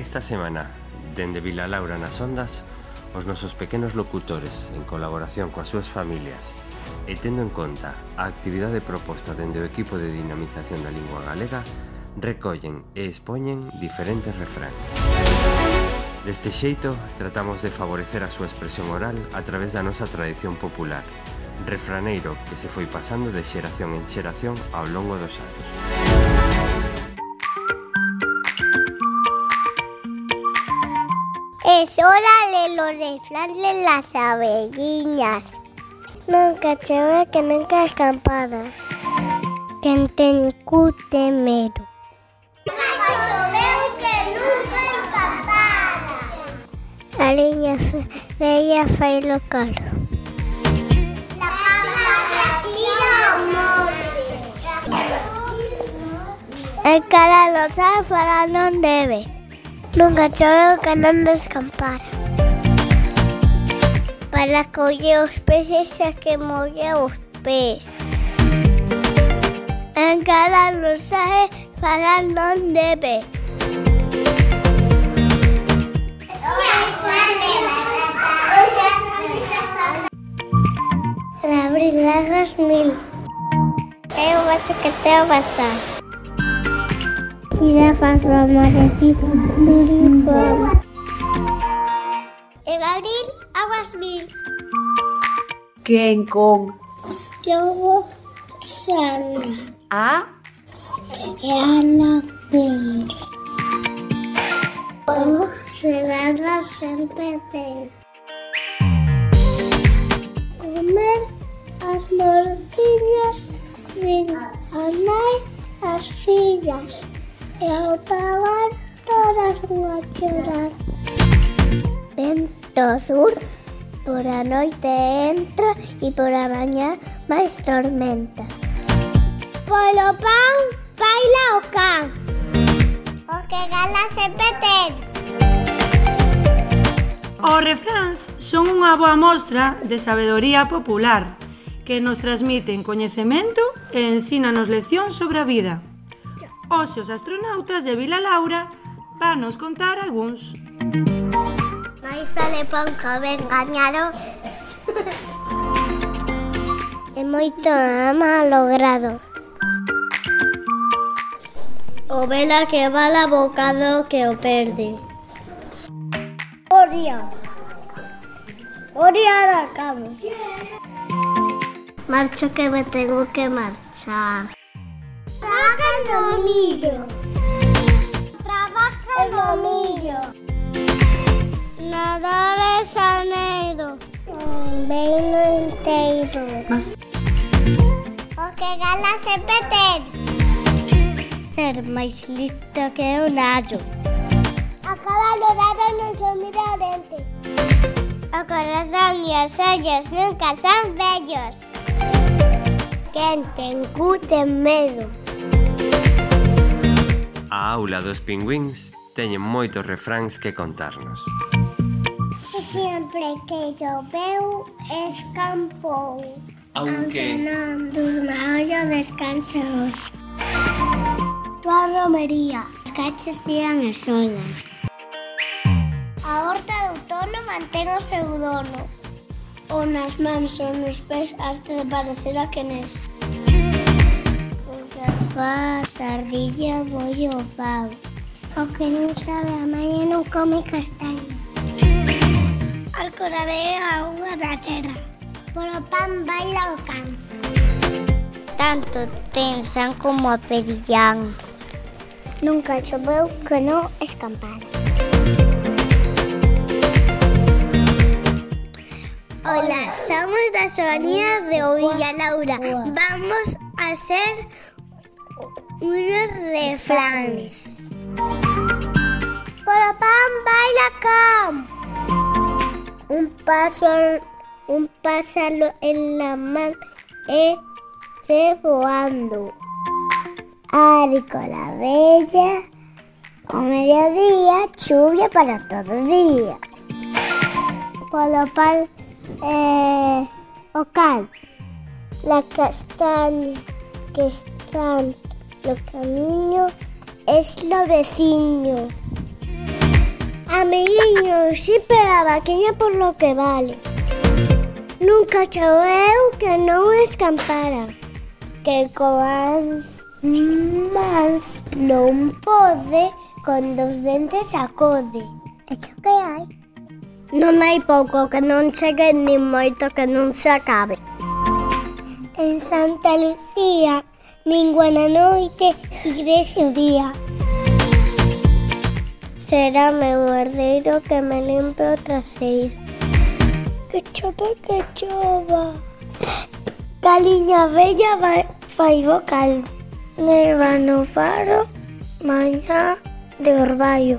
Esta semana, dende Vilalaura nas Ondas, os nosos pequenos locutores, en colaboración coas súas familias, e tendo en conta a actividade proposta dende o equipo de dinamización da lingua galega, recollen e expoñen diferentes refráns. Deste xeito, tratamos de favorecer a súa expresión oral a través da nosa tradición popular, refraneiro que se foi pasando de xeración en xeración ao longo dos anos. Es hora de los refranes de las abelliñas. Nunca chove que nunca escampada. Quen ten cu ten medo. Nunca choveu que nunca escampada. A liña bella fai lo caro. La cabra tira ao monte. El cara lo sabe, para non debe. Nunca choveu que non descampara. Para coller os peces xa que molla os pés. Encara non sabe, para non debe. En abril largas 1000. Eu acho que te va a pasar. Jirafas amarecidas, miliformes. En abril, aguas 1000. ¿Quién con? Yo, Sandra. ¿A? Ana Pink. Como Gerarda sempre ten. Comer as morciñas sin a nai as fillas. E ao pagar todas a chorar. Vento sur, por a noite entra e por a mañá máis tormenta. Polo pan baila o can, o que gala sempre ten. Os refráns son unha boa mostra de sabedoría popular que nos transmiten coñecemento e ensínanos leccións sobre a vida. Hoxe os astronautas de Vilalaura vanos contar algúns. Mais sale pan que ben gañado. É moito malogrado. O vela que vala bocado que o perde. Odiar acabos. Marcho que me tengo que marchar. Trabaja no millo. Trabaja no millo. Nadar é saneiro. Beino inteiro. O que gala sempre ten. Ser máis listo que un allo. Acaba no nado non se mira a dente. O corazón e os ollos nunca son bellos. Quen ten cu ten medo. A aula dos pingüíns teñen moitos refráns que contarnos. Sempre que lloveu, escampou. Aunque non durma ollo, descansa hoxe. Tua romería, os cachos tiran as olas. A horta de outono mantén o seu dono. O nas mans ou nos pés hasta de parecer a quenés. O sofá, a sardilla, boi o pau. O que non sabe a maña non come castaña. Alcora ve a auga da terra. Polo pan baila o can. Tanto tensan como a perillán. Nunca choveu que non escampara. Hola, somos da Sobanía de Vilalaura. Vamos a hacer unos refranes. Polo pan baila can. Un pájaro en la man se voando. Arico la bella, o mediodía, lluvia para todo día. Polo pan, o can, la castaña que está en el camino es lo vecino. Amiguiños, si pero a vaquiña por lo que vale. Nunca choveu que non escampara, que coas mas non pode, con dos dentes acode. Echo que hai? Non hai pouco que non chegue, nin moito que non se acabe. En Santa Lucía, mingua na noite, igrexa o día. Será meu herdeiro que me limpe o traseiro. Que chova. Caliña bella fai vocal. Neva no faro, mañá de orballo.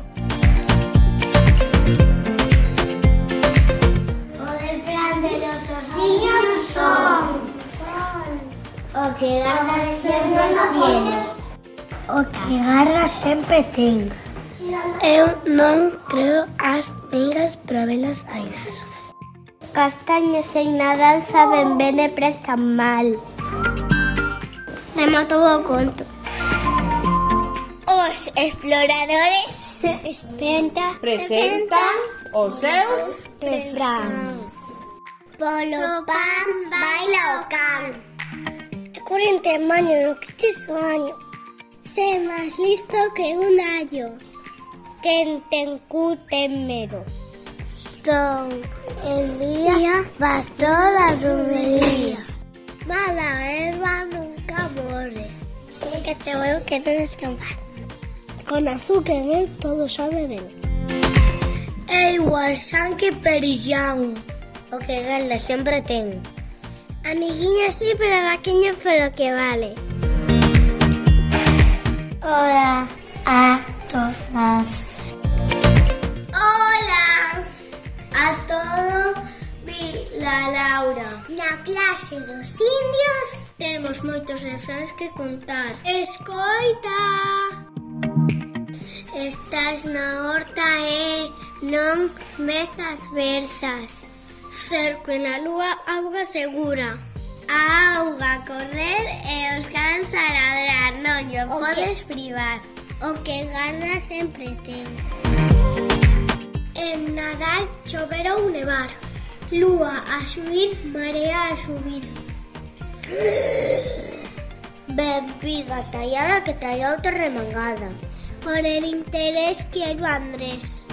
O refrán de los osiños son: o que garra sempre tiene, o que garra sempre ten. Eu non creo as meigas pero velas ainas. Castañas en Nadal saben ben e prestan mal. Rematou o conto. Os exploradores presentan os seus refráns. Polo pan baila o can. E corrente maño no que te soaño. Sé máis listo que un allo. Quen ten cu ten medo. Son el día faz toda a romería. Mala erva nunca morre. Nunca choveu que non escampar. Con azúcar e mel todo sabe ben. É igual san que perillán. O que garda sempre ten. Amiguiña sí, pero vaquiña polo que vale. Hola a todas. Hola a todo Vila Laura. Na clase dos indios temos moitos refráns que contar. Escoita! Estás na horta e non ves as verzas. Cerco e na lúa auga segura. A auga a correr e os cans a ladrar. Non yo podes privar. O que garda sempre ten. En Nadal chover ou nevar. Lúa a subir, marea a subir. Benvida tallada que traía outra remangada. Por el interés quiero Andrés.